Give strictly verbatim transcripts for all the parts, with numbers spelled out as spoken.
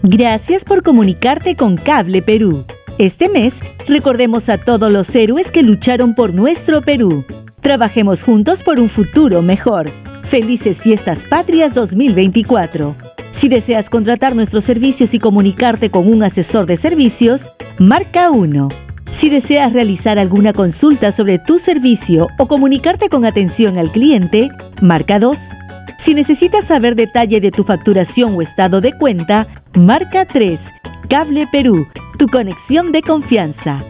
Gracias por comunicarte con Cable Perú. Este mes, recordemos a todos los héroes que lucharon por nuestro Perú. Trabajemos juntos por un futuro mejor. Felices Fiestas Patrias dos mil veinticuatro. Si deseas contratar nuestros servicios y comunicarte con un asesor de servicios, marca uno. Si deseas realizar alguna consulta sobre tu servicio o comunicarte con atención al cliente, marca dos. Si necesitas saber detalle de tu facturación o estado de cuenta, marca tres. Cable Perú, tu conexión de confianza.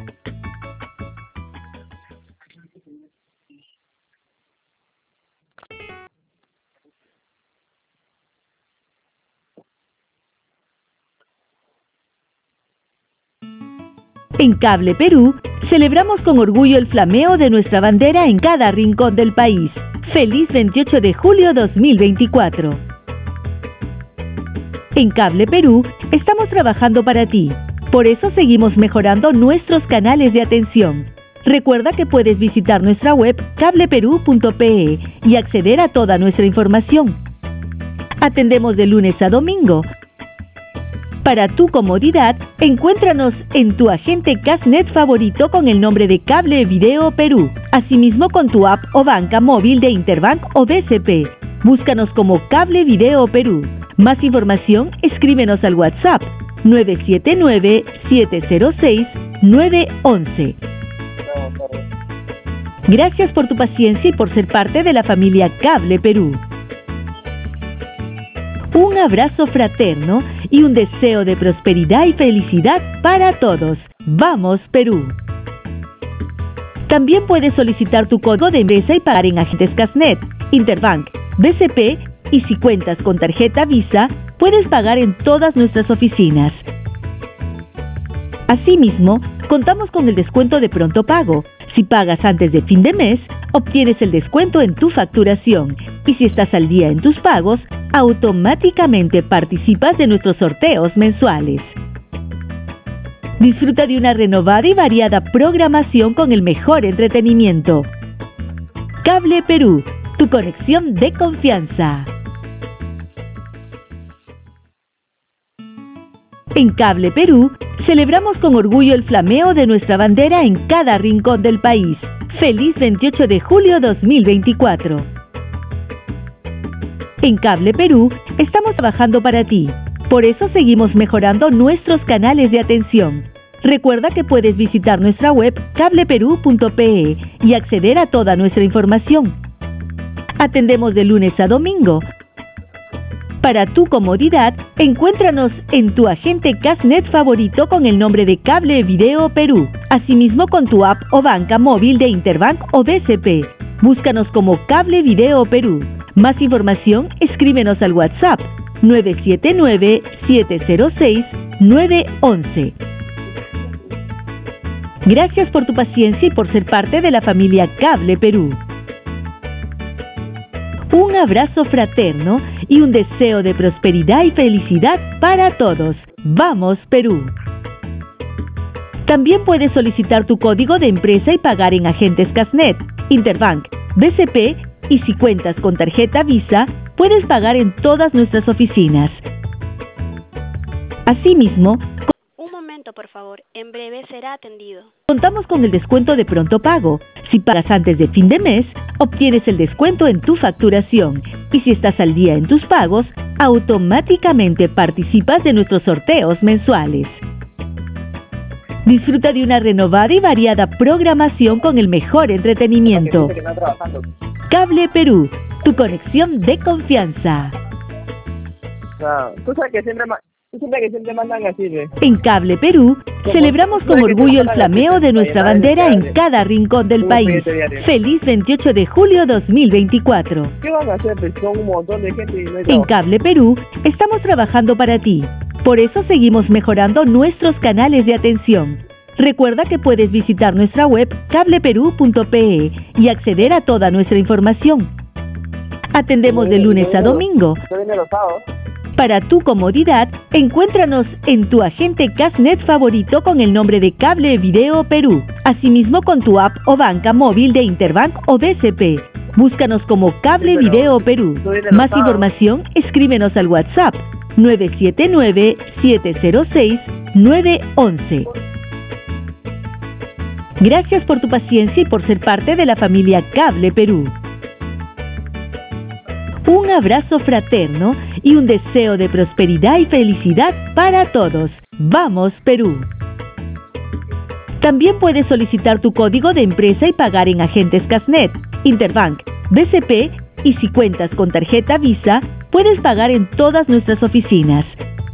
En Cable Perú, celebramos con orgullo el flameo de nuestra bandera en cada rincón del país. ¡Feliz veintiocho de julio dos mil veinticuatro! En Cable Perú, estamos trabajando para ti. Por eso seguimos mejorando nuestros canales de atención. Recuerda que puedes visitar nuestra web cable perú punto pe y acceder a toda nuestra información. Atendemos de lunes a domingo. Para tu comodidad, encuéntranos en tu agente Casnet favorito con el nombre de Cable Video Perú. Asimismo con tu app o banca móvil de Interbank o B C P. Búscanos como Cable Video Perú. Más información, escríbenos al WhatsApp nueve siete nueve, siete cero seis, nueve uno uno. Gracias por tu paciencia y por ser parte de la familia Cable Perú. Un abrazo fraterno y un deseo de prosperidad y felicidad para todos. ¡Vamos, Perú! También puedes solicitar tu código de empresa y pagar en agentes Casnet, Interbank, B C P y si cuentas con tarjeta Visa, puedes pagar en todas nuestras oficinas. Asimismo, contamos con el descuento de pronto pago. Si pagas antes de fin de mes, obtienes el descuento en tu facturación. Y si estás al día en tus pagos, automáticamente participas de nuestros sorteos mensuales. Disfruta de una renovada y variada programación con el mejor entretenimiento. Cable Perú, tu conexión de confianza. En Cable Perú, celebramos con orgullo el flameo de nuestra bandera en cada rincón del país. ¡Feliz veintiocho de julio dos mil veinticuatro! En Cable Perú, estamos trabajando para ti. Por eso seguimos mejorando nuestros canales de atención. Recuerda que puedes visitar nuestra web cable perú punto pe y acceder a toda nuestra información. Atendemos de lunes a domingo. Para tu comodidad, encuéntranos en tu agente Casnet favorito con el nombre de Cable Video Perú. Asimismo con tu app o banca móvil de Interbank o B C P. Búscanos como Cable Video Perú. Más información, escríbenos al WhatsApp nueve siete nueve, siete cero seis, nueve uno uno. Gracias por tu paciencia y por ser parte de la familia Cable Perú. Un abrazo fraterno y un deseo de prosperidad y felicidad para todos. ¡Vamos, Perú! También puedes solicitar tu código de empresa y pagar en agentes Casnet, Interbank, B C P y si cuentas con tarjeta Visa, puedes pagar en todas nuestras oficinas. Asimismo, Un momento, por favor. En breve será atendido. Contamos con el descuento de pronto pago. Si pagas antes de fin de mes, obtienes el descuento en tu facturación. Y si estás al día en tus pagos, automáticamente participas de nuestros sorteos mensuales. Disfruta de una renovada y variada programación con el mejor entretenimiento. Cable Perú, tu conexión de confianza. Tú sabes que siempre, tú siempre que siempre mandan así, ¿ves? En Cable Perú, celebramos con orgullo el flameo de nuestra bandera en cada rincón del país. ¡Feliz veintiocho de julio dos mil veinticuatro! ¿Qué van a hacer? Pues son un montón de gente y no hay En trabajo. Cable Perú, estamos trabajando para ti. Por eso seguimos mejorando nuestros canales de atención. Recuerda que puedes visitar nuestra web cable perú punto pe y acceder a toda nuestra información. Atendemos de lunes a domingo. Yo vine los sábados. Para tu comodidad, encuéntranos en tu agente Casnet favorito con el nombre de Cable Video Perú. Asimismo con tu app o banca móvil de Interbank o B C P. Búscanos como Cable Video Perú. Más información, escríbenos al WhatsApp nueve siete nueve, siete cero seis, nueve uno uno. Gracias por tu paciencia y por ser parte de la familia Cable Perú. Un abrazo fraterno y un deseo de prosperidad y felicidad para todos. ¡Vamos, Perú! También puedes solicitar tu código de empresa y pagar en agentes Casnet, Interbank, B C P y si cuentas con tarjeta Visa, puedes pagar en todas nuestras oficinas.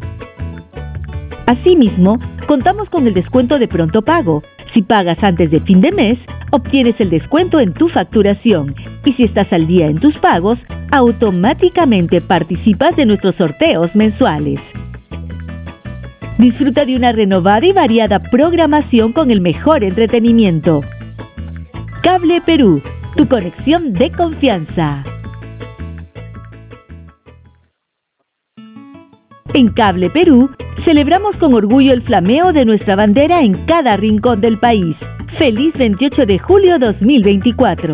Asimismo, contamos con el descuento de pronto pago. Si pagas antes de fin de mes, obtienes el descuento en tu facturación y si estás al día en tus pagos, automáticamente participas de nuestros sorteos mensuales. Disfruta de una renovada y variada programación con el mejor entretenimiento. Cable Perú, tu conexión de confianza. En Cable Perú, celebramos con orgullo el flameo de nuestra bandera en cada rincón del país. ¡Feliz veintiocho de julio dos mil veinticuatro!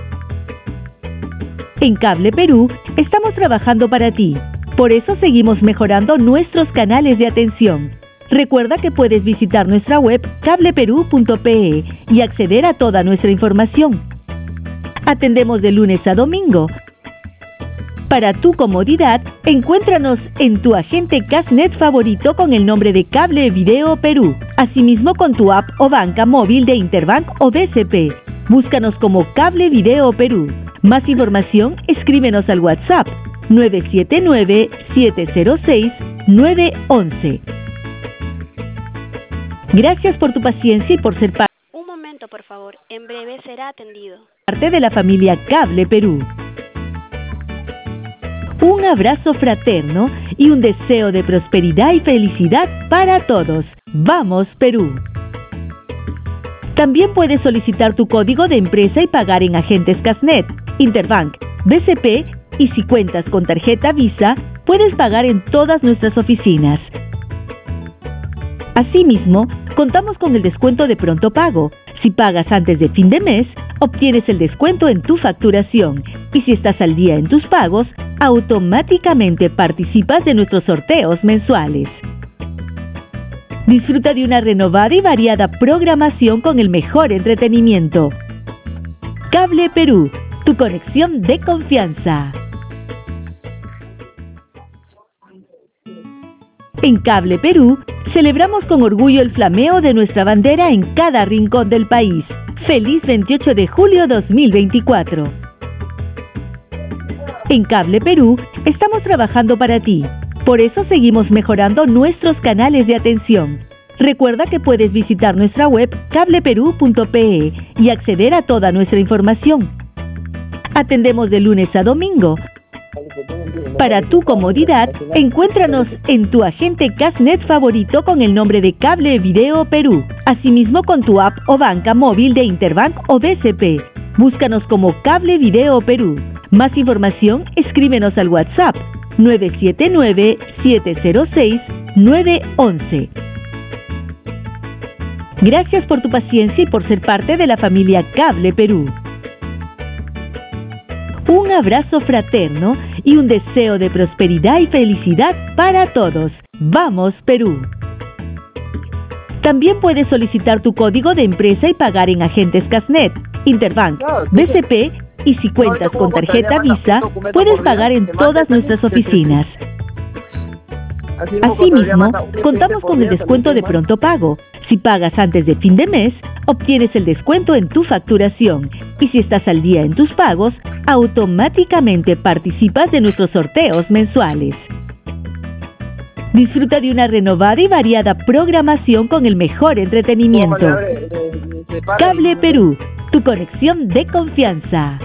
En Cable Perú, estamos trabajando para ti. Por eso seguimos mejorando nuestros canales de atención. Recuerda que puedes visitar nuestra web cable perú punto pe y acceder a toda nuestra información. Atendemos de lunes a domingo. Para tu comodidad, encuéntranos en tu agente Casnet favorito con el nombre de Cable Video Perú. Asimismo con tu app o banca móvil de Interbank o B C P. Búscanos como Cable Video Perú. Más información, escríbenos al WhatsApp nueve siete nueve, siete cero seis, nueve uno uno. Gracias por tu paciencia y por ser parte Un momento, por favor. En breve será atendido. de la familia Cable Perú. Un abrazo fraterno y un deseo de prosperidad y felicidad para todos. ¡Vamos, Perú! También puedes solicitar tu código de empresa y pagar en agentes Casnet, Interbank, B C P y si cuentas con tarjeta Visa, puedes pagar en todas nuestras oficinas. Asimismo, contamos con el descuento de pronto pago. Si pagas antes de fin de mes, obtienes el descuento en tu facturación y si estás al día en tus pagos, automáticamente participas de nuestros sorteos mensuales. Disfruta de una renovada y variada programación con el mejor entretenimiento. Cable Perú, tu conexión de confianza. En Cable Perú, celebramos con orgullo el flameo de nuestra bandera en cada rincón del país. ¡Feliz veintiocho de julio dos mil veinticuatro! En Cable Perú, estamos trabajando para ti. Por eso seguimos mejorando nuestros canales de atención. Recuerda que puedes visitar nuestra web cable perú punto pe y acceder a toda nuestra información. Atendemos de lunes a domingo. Para tu comodidad, encuéntranos en tu agente Casnet favorito con el nombre de Cable Video Perú. Asimismo con tu app o banca móvil de Interbank o B C P. Búscanos como Cable Video Perú. Más información, escríbenos al WhatsApp nueve siete nueve, siete cero seis, nueve uno uno. Gracias por tu paciencia y por ser parte de la familia Cable Perú. Un abrazo fraterno y un deseo de prosperidad y felicidad para todos. ¡Vamos, Perú! También puedes solicitar tu código de empresa y pagar en agentes Casnet, Interbank, B C P y si cuentas con tarjeta Visa, puedes pagar en todas nuestras oficinas. Asimismo, contamos con el descuento de pronto pago. Si pagas antes de fin de mes, obtienes el descuento en tu facturación y si estás al día en tus pagos, automáticamente participas de nuestros sorteos mensuales. Disfruta de una renovada y variada programación con el mejor entretenimiento. Cable Perú, tu conexión de confianza.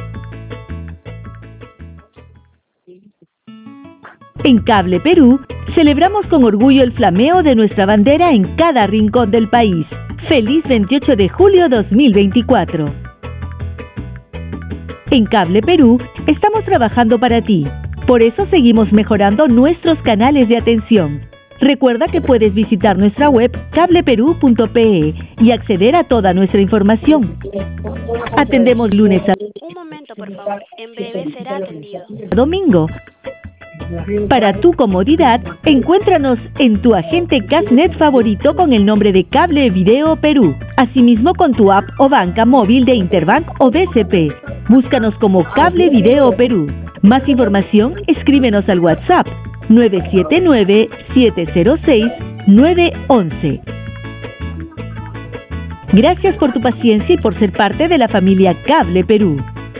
En Cable Perú, celebramos con orgullo el flameo de nuestra bandera en cada rincón del país. ¡Feliz veintiocho de julio dos mil veinticuatro! En Cable Perú, estamos trabajando para ti. Por eso seguimos mejorando nuestros canales de atención. Recuerda que puedes visitar nuestra web cable perú punto pe y acceder a toda nuestra información. Atendemos lunes a Un momento, por favor. En breve será atendido. domingo. Para tu comodidad, encuéntranos en tu agente Casnet favorito con el nombre de Cable Video Perú. Asimismo con tu app o banca móvil de Interbank o B C P. Búscanos como Cable Video Perú. Más información, escríbenos al WhatsApp nueve siete nueve, siete cero seis, nueve uno uno. Gracias por tu paciencia y por ser parte de la familia Cable Perú.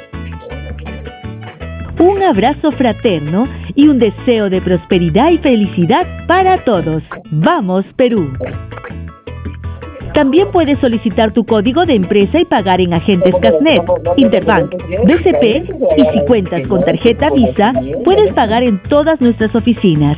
Un abrazo fraterno y un deseo de prosperidad y felicidad para todos. ¡Vamos, Perú! También puedes solicitar tu código de empresa y pagar en agentes Casnet, Interbank, B C P y si cuentas con tarjeta Visa, puedes pagar en todas nuestras oficinas.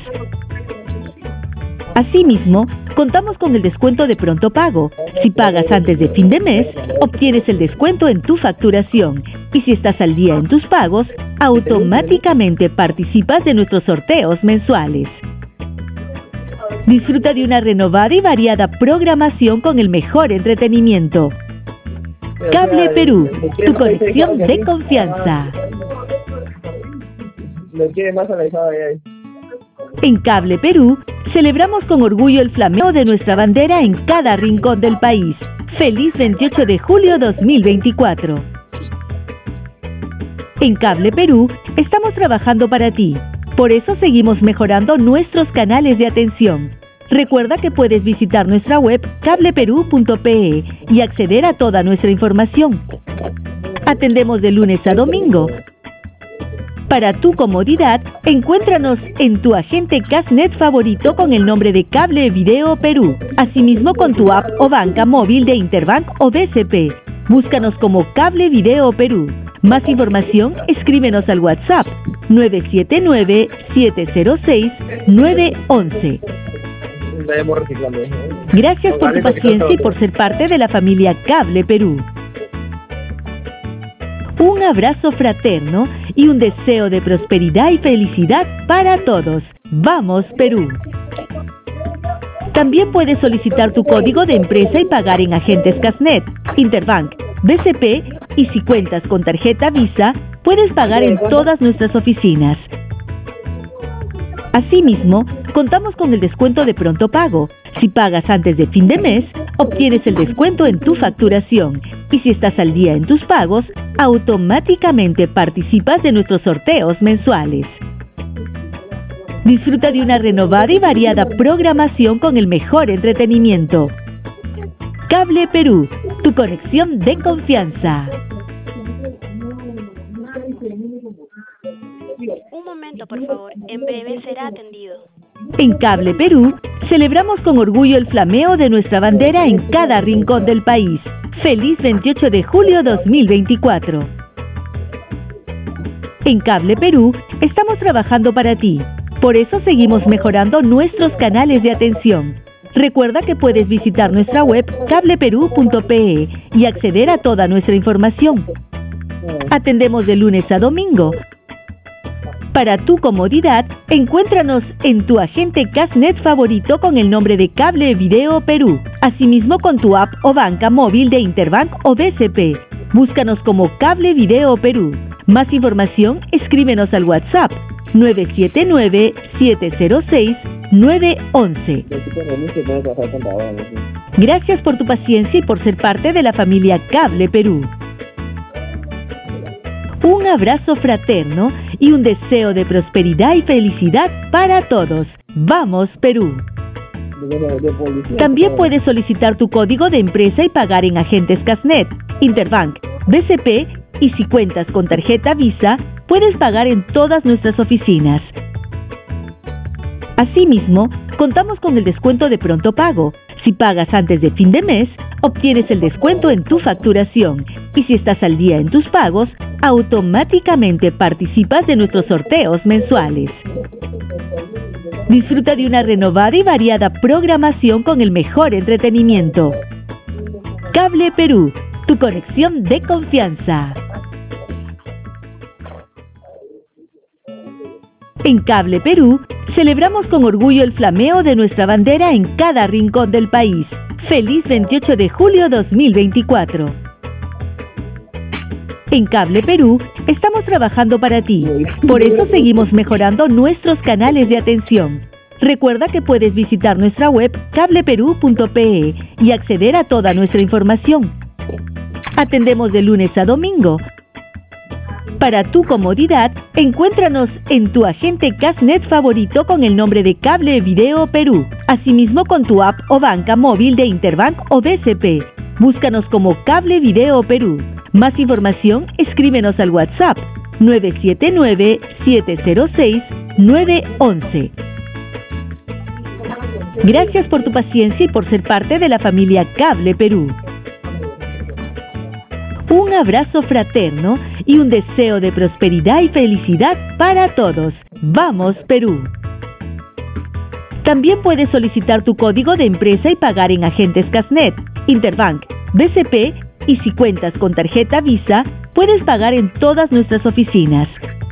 Asimismo, contamos con el descuento de pronto pago. Si pagas antes de fin de mes, obtienes el descuento en tu facturación. Y si estás al día en tus pagos, automáticamente participas de nuestros sorteos mensuales. Disfruta de una renovada y variada programación con el mejor entretenimiento. Cable Perú, tu conexión de confianza. Lo quiere más alejado de ahí. En Cable Perú, celebramos con orgullo el flameo de nuestra bandera en cada rincón del país. ¡Feliz veintiocho de julio dos mil veinticuatro! En Cable Perú, estamos trabajando para ti. Por eso seguimos mejorando nuestros canales de atención. Recuerda que puedes visitar nuestra web cable perú punto pe e y acceder a toda nuestra información. Atendemos de lunes a domingo. Para tu comodidad, encuéntranos en tu agente Casnet favorito con el nombre de Cable Video Perú. Asimismo con tu app o banca móvil de Interbank o B C P. Búscanos como Cable Video Perú. Más información, escríbenos al WhatsApp nueve siete nueve, siete cero seis, nueve uno uno. Gracias por tu paciencia y por ser parte de la familia Cable Perú. Un abrazo fraterno y un deseo de prosperidad y felicidad para todos. ¡Vamos, Perú! También puedes solicitar tu código de empresa y pagar en agentes Casnet, Interbank, B C P y si cuentas con tarjeta Visa, puedes pagar en todas nuestras oficinas. Asimismo, contamos con el descuento de pronto pago. Si pagas antes de fin de mes, obtienes el descuento en tu facturación. Y si estás al día en tus pagos, automáticamente participas de nuestros sorteos mensuales. Disfruta de una renovada y variada programación con el mejor entretenimiento. Cable Perú, tu conexión de confianza. Un momento, por favor. En breve será atendido. En Cable Perú, celebramos con orgullo el flameo de nuestra bandera en cada rincón del país. ¡Feliz veintiocho de julio dos mil veinticuatro! En Cable Perú, estamos trabajando para ti. Por eso seguimos mejorando nuestros canales de atención. Recuerda que puedes visitar nuestra web cable perú punto pe e y acceder a toda nuestra información. Atendemos de lunes a domingo. Para tu comodidad, encuéntranos en tu agente Casnet favorito con el nombre de Cable Video Perú. Asimismo con tu app o banca móvil de Interbank o B C P. Búscanos como Cable Video Perú. Más información, escríbenos al WhatsApp nueve siete nueve, siete cero seis, nueve uno uno. Gracias por tu paciencia y por ser parte de la familia Cable Perú. Un abrazo fraterno y un deseo de prosperidad y felicidad para todos. ¡Vamos, Perú! También puedes solicitar tu código de empresa y pagar en agentes Casnet, Interbank, B C P y si cuentas con tarjeta Visa, puedes pagar en todas nuestras oficinas. Asimismo, contamos con el descuento de pronto pago. Si pagas antes de fin de mes, obtienes el descuento en tu facturación. Y si estás al día en tus pagos, automáticamente participas de nuestros sorteos mensuales. Disfruta de una renovada y variada programación con el mejor entretenimiento. Cable Perú, tu conexión de confianza. En Cable Perú, celebramos con orgullo el flameo de nuestra bandera en cada rincón del país. ¡Feliz veintiocho de julio dos mil veinticuatro! En Cable Perú estamos trabajando para ti. Por eso seguimos mejorando nuestros canales de atención. Recuerda que puedes visitar nuestra web cable perú punto pe y acceder a toda nuestra información. Atendemos de lunes a domingo. Para tu comodidad, encuéntranos en tu agente Cashnet favorito con el nombre de Cable Video Perú. Asimismo con tu app o banca móvil de Interbank o B C P. Búscanos como Cable Video Perú. Más información, escríbenos al WhatsApp nueve siete nueve, siete cero seis, nueve uno uno. Gracias por tu paciencia y por ser parte de la familia Cable Perú. Un abrazo fraterno y un deseo de prosperidad y felicidad para todos. ¡Vamos, Perú! También puedes solicitar tu código de empresa y pagar en agentes Cashnet, Interbank, B C P y si cuentas con tarjeta Visa, puedes pagar en todas nuestras oficinas.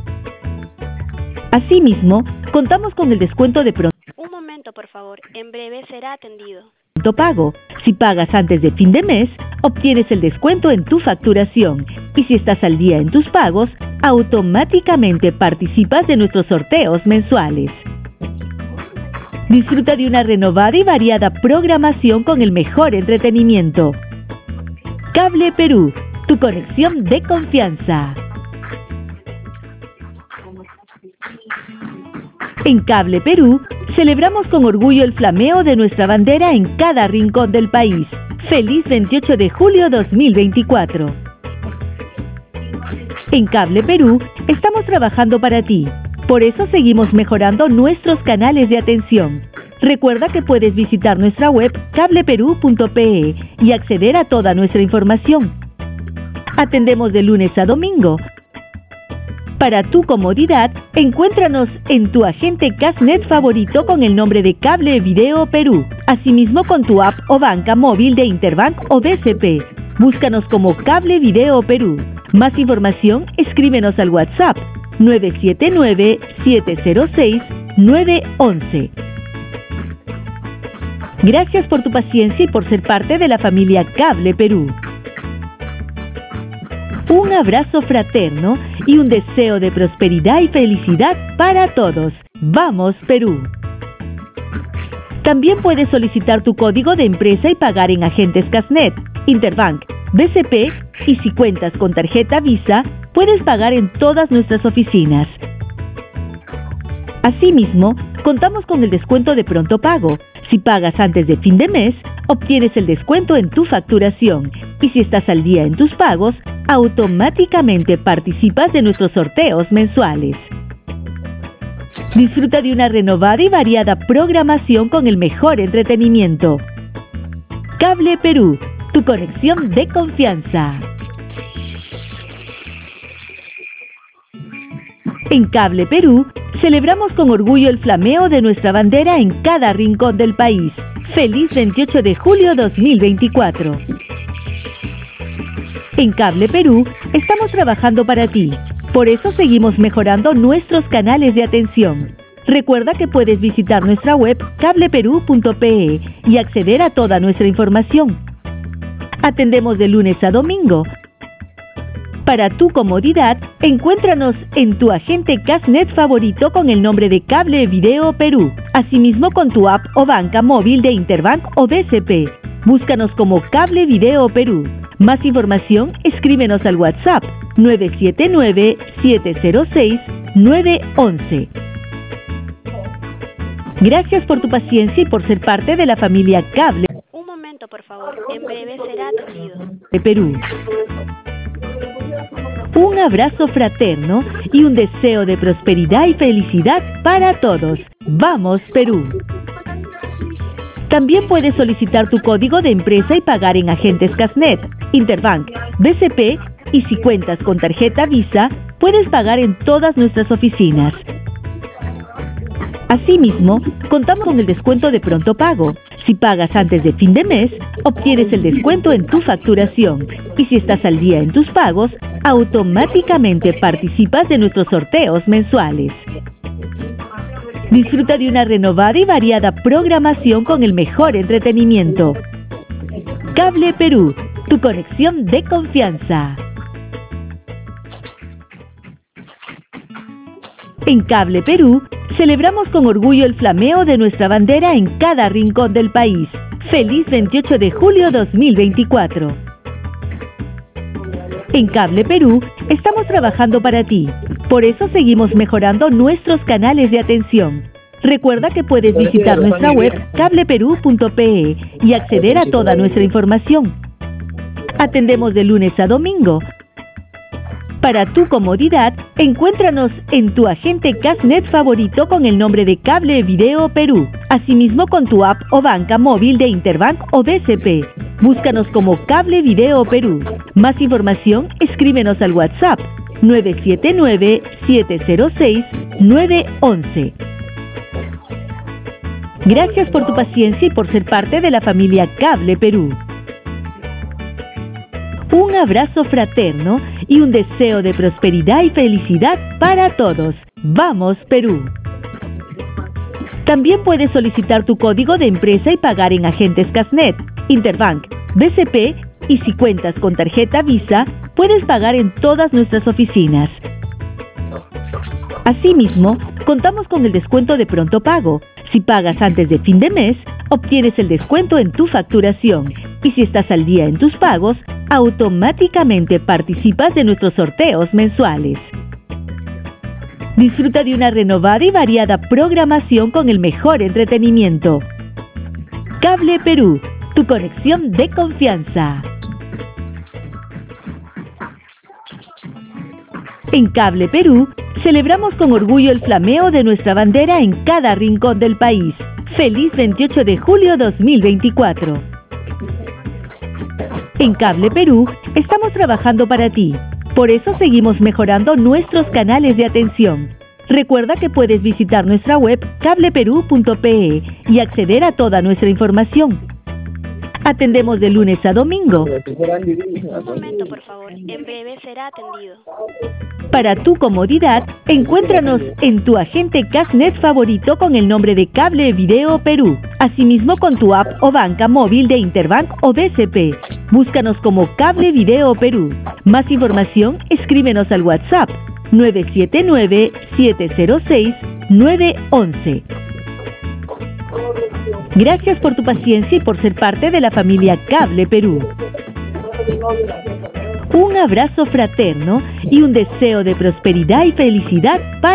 Asimismo, contamos con el descuento de pronto Un momento, por favor. En breve será atendido. pago. Si pagas antes de fin de mes, obtienes el descuento en tu facturación. Y si estás al día en tus pagos, automáticamente participas de nuestros sorteos mensuales. Disfruta de una renovada y variada programación con el mejor entretenimiento. Cable Perú, tu conexión de confianza. En Cable Perú, celebramos con orgullo el flameo de nuestra bandera en cada rincón del país. ¡Feliz veintiocho de julio dos mil veinticuatro! En Cable Perú, estamos trabajando para ti. Por eso seguimos mejorando nuestros canales de atención. Recuerda que puedes visitar nuestra web cable perú punto pe y acceder a toda nuestra información. Atendemos de lunes a domingo. Para tu comodidad, encuéntranos en tu agente Cashnet favorito con el nombre de Cable Video Perú. Asimismo con tu app o banca móvil de Interbank o B C P. Búscanos como Cable Video Perú. Más información, escríbenos al WhatsApp nueve siete nueve, siete cero seis, nueve uno uno. Gracias por tu paciencia y por ser parte de la familia Cable Perú. Un abrazo fraterno y un deseo de prosperidad y felicidad para todos. ¡Vamos, Perú! También puedes solicitar tu código de empresa y pagar en agentes Cashnet, Interbank, B C P y si cuentas con tarjeta Visa, puedes pagar en todas nuestras oficinas. Asimismo, contamos con el descuento de pronto pago. Si pagas antes de fin de mes, obtienes el descuento en tu facturación. Y si estás al día en tus pagos, automáticamente participas de nuestros sorteos mensuales. Disfruta de una renovada y variada programación con el mejor entretenimiento. Cable Perú, tu conexión de confianza. En Cable Perú, celebramos con orgullo el flameo de nuestra bandera en cada rincón del país. ¡Feliz veintiocho de julio dos mil veinticuatro! En Cable Perú, estamos trabajando para ti. Por eso seguimos mejorando nuestros canales de atención. Recuerda que puedes visitar nuestra web cable perú punto pe y acceder a toda nuestra información. Atendemos de lunes a domingo. Para tu comodidad, encuéntranos en tu agente Cashnet favorito con el nombre de Cable Video Perú. Asimismo con tu app o banca móvil de Interbank o B C P. Búscanos como Cable Video Perú. Más información, escríbenos al WhatsApp nueve siete nueve, siete cero seis, nueve uno uno. Gracias por tu paciencia y por ser parte de la familia Cable Un momento, por favor. En breve será atendido. de Perú. Un abrazo fraterno y un deseo de prosperidad y felicidad para todos. ¡Vamos, Perú! También puedes solicitar tu código de empresa y pagar en agentes Cashnet, Interbank, B C P y si cuentas con tarjeta Visa, puedes pagar en todas nuestras oficinas. Asimismo, contamos con el descuento de pronto pago. Si pagas antes de fin de mes, obtienes el descuento en tu facturación. Y si estás al día en tus pagos, automáticamente participas de nuestros sorteos mensuales. Disfruta de una renovada y variada programación con el mejor entretenimiento. Cable Perú, tu conexión de confianza. En Cable Perú, celebramos con orgullo el flameo de nuestra bandera en cada rincón del país. ¡Feliz veintiocho de julio dos mil veinticuatro! En Cable Perú, estamos trabajando para ti. Por eso seguimos mejorando nuestros canales de atención. Recuerda que puedes visitar nuestra web cable perú punto pe y acceder a toda nuestra información. Atendemos de lunes a domingo. Para tu comodidad, encuéntranos en tu agente Casnet favorito con el nombre de Cable Video Perú. Asimismo con tu app o banca móvil de Interbank o B C P. Búscanos como Cable Video Perú. Más información, escríbenos al WhatsApp nueve siete nueve, siete cero seis, nueve once. Gracias por tu paciencia y por ser parte de la familia Cable Perú. Un abrazo fraterno y un deseo de prosperidad y felicidad para todos. ¡Vamos, Perú! También puedes solicitar tu código de empresa y pagar en agentes Casnet, Interbank, B C P y si cuentas con tarjeta Visa, puedes pagar en todas nuestras oficinas. Asimismo, contamos con el descuento de pronto pago. Si pagas antes de fin de mes, obtienes el descuento en tu facturación. Y si estás al día en tus pagos, automáticamente participas de nuestros sorteos mensuales. Disfruta de una renovada y variada programación con el mejor entretenimiento. Cable Perú, tu conexión de confianza. En Cable Perú, celebramos con orgullo el flameo de nuestra bandera en cada rincón del país. ¡Feliz veintiocho de julio dos mil veinticuatro! En Cable Perú, estamos trabajando para ti. Por eso seguimos mejorando nuestros canales de atención. Recuerda que puedes visitar nuestra web cable perú punto pe y acceder a toda nuestra información. Atendemos de lunes a domingo. Un momento, por favor. En breve será atendido. Para tu comodidad, encuéntranos en tu agente Casnet favorito con el nombre de Cable Video Perú. Asimismo con tu app o banca móvil de Interbank o B C P. Búscanos como Cable Video Perú. Más información, escríbenos al WhatsApp nueve siete nueve, siete cero seis, nueve once. Gracias por tu paciencia y por ser parte de la familia Cable Perú. Un abrazo fraterno y un deseo de prosperidad y felicidad para